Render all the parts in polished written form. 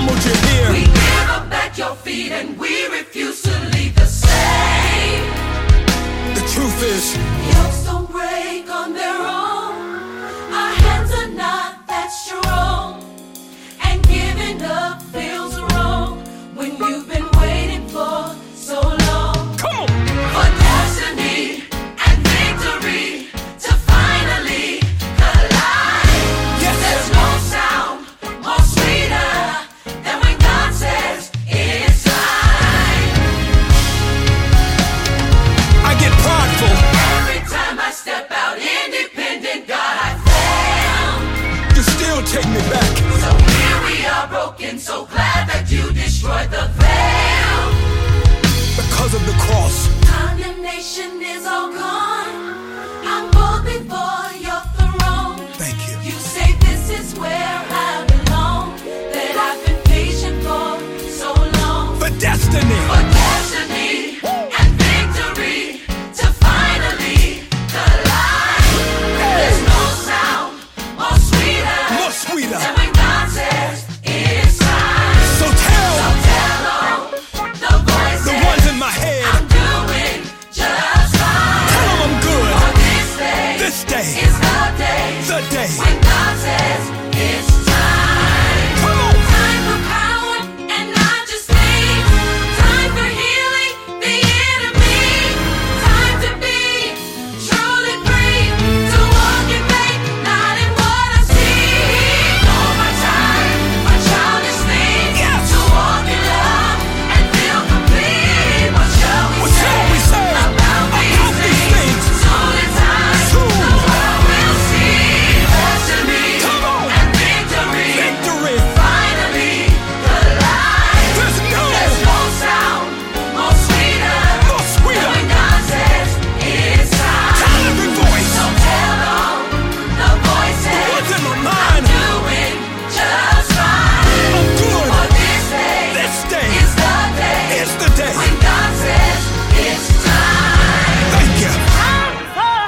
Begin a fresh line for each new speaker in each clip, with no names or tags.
pummeled you here.
We give them back your feet and we refuse to leave the same.
The truth is,
Yokes don't break on their own. Our hands are not that strong. And giving up feels wrong when you've been waiting for so long.
come on.
For destiny and victory to finally collide.
Yes.
There's no sound more sweeter than when God says it's time.
I get prideful.
Every time I step out independent, God, I found.
You still take me back.
So here we are broken, so glad that you destroyed the veil.
Because of the cross.
Condemnation is all gone. I'm bold before your throne.
Thank you.
You say this is where I belong. That I've been patient for so long.
For destiny.
For destiny and victory to finally collide. There's no sound more sweeter
More sweeter.
than when God says it's time.
So
So
tell
tell all the voices
the ones in my head.
I'm doing just fine.
Tell them I'm good.
For this day
This day.
is the day.
The day.
When God says it's time.
Come on.
Time for power and majesty. Time for healing the enemy. Time to be truly free. To walk in faith, not in what I see. All my time for childish things.
Yes.
To walk in love and feel complete. What shall
What shall we say
about these things? Soon in time,
Soon.
the world will see. Destiny
Come on.
and victory.
Victory.
Finally collide.
There's no
sound more sweeter
more sweeter.
than when God says it's time.
Tell every voice.
So tell all the voices
What's in my
I'm
mind?
doing just fine.
I'm good.
For this day
This day
is the day
is the day.
when God says it's time.
Thank you.
Time for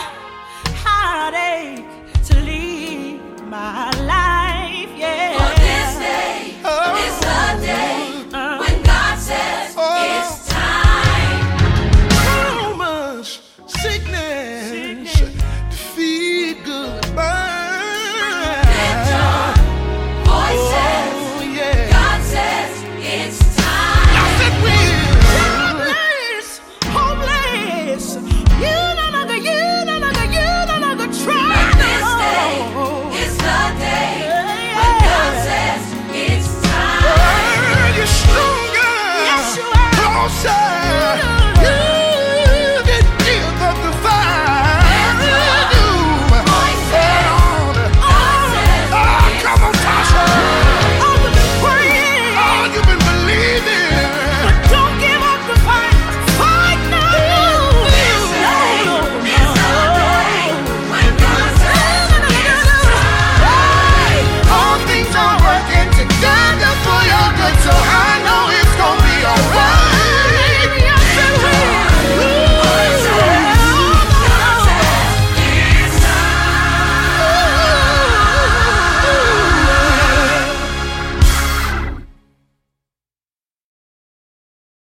heartache to leave my life, yeah.
For this day is the day when God says it's time.
So much sickness, defeat, goodbye.
Lift your voices.
Oh, yeah.
God says it's time.
I said we're
Hopeless, hopeless. You no longer try.
This day is the day when God says it's time.
you're stronger,
Yes, you are.
closer.